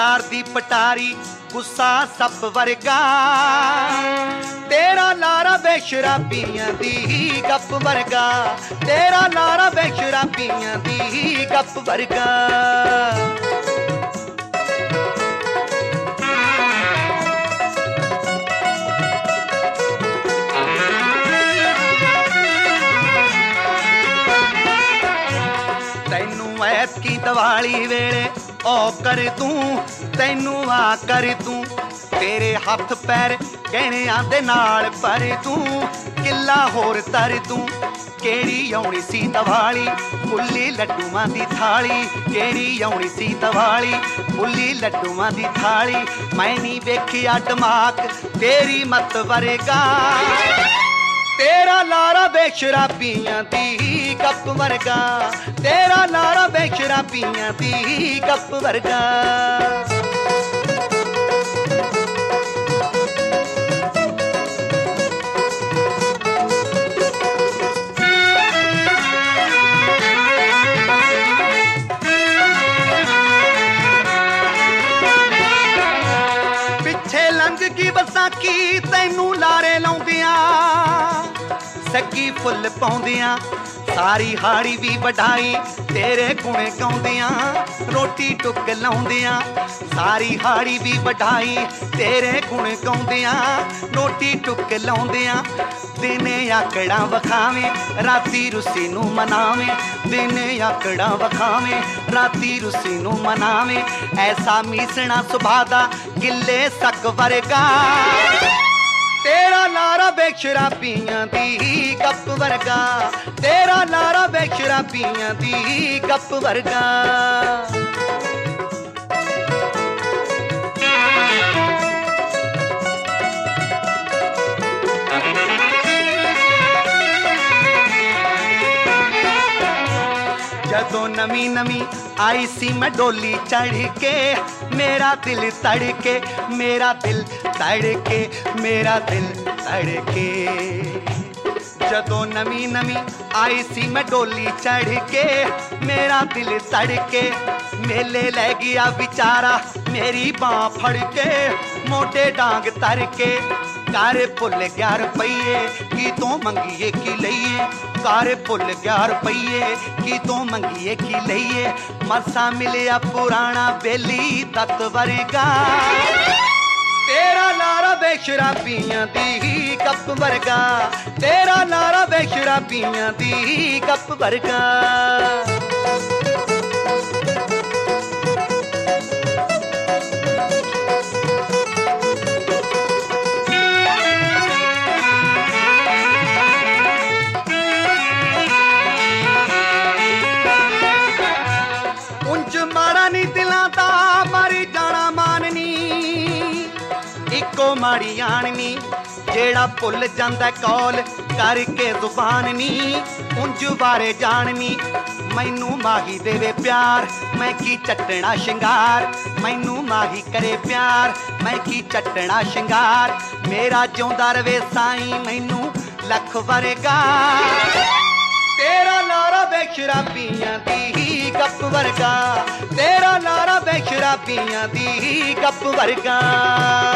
प्यार दी पटारी गुस्सा सप वर्गा तेरा लारा बेशराबियां दी गप वर्गा तेरा लारा बेशराबियां दी गप वर्गा की दिवाली वेले ओ कर तू तैनू आ कर तू तेरे हथ पैर गहणियां दे नाल पर तू किला होर तर तू केड़ी आउणी सी दिवाली फुल्ली लड्डूआं दी थाली केड़ी आउणी सी दिवाली फुल्ली लड्डूआं दी थाली मैं नी वेखिया दिमाग तेरी मत वरगा तेरा लारा बेशराबियां दी गप वर्गा तेरा लारा बेशराबियां दी गप वर्गा पिछे लंघ की बसाखी तैनू लारे लाउंदियां सगी फुल पाउंदियां सारी हाड़ी भी वढाई तेरे गुण गाउंदियां रोटी टुक लाउंदियां सारी हाड़ी भी वढाई तेरे गुण गाउंदियां रोटी टुक लाउंदियां दिने आकड़ा वखावें राती रुसी नू मनावें दिने आकड़ा वखावें राती रुसी नू मनावें ऐसा मीसना सुभा दा गिले सक वर्गा तेरा लारा बेशराबियां दी गप वर्गा तेरा लारा बेशराबियां दी गप वर्गा जदों नवी नवी आई सी मैं डोली चढ़ के मेरा दिल तड़के मेरा दिल तड़के मेरा दिल तड़के जदों नवी नवी आई सी मैं डोली चढ़ के मेरा दिल तड़के मेले लै गया बेचारा मेरी बाँ फड़ के मोटे डांग तर के कार भुल 11 रुपये की तो मंगिए की लईए कार भुल 11 रुपये की तो मंगिए की लईए मसा मिलिया पुराना बेली तत वर्गा तेरा लारा बेशराबियां दी गप वर्गा तेरा लारा बेशराबियां दी गप वर्गा माड़ी आननी जेड़ा भुल जांदा कौल करके जुबान नी उंज बारे जाननी मैनू माही देवे प्यार मैं की चटना शिंगार मैनू माही करे प्यार मैं की चटना शिंगार मेरा जिउंदा रवे साईं मैनू लख वर्गा तेरा लारा बेशराबियां दी गप वर्गा तेरा लारा बेशराबियां दी गप वर्गा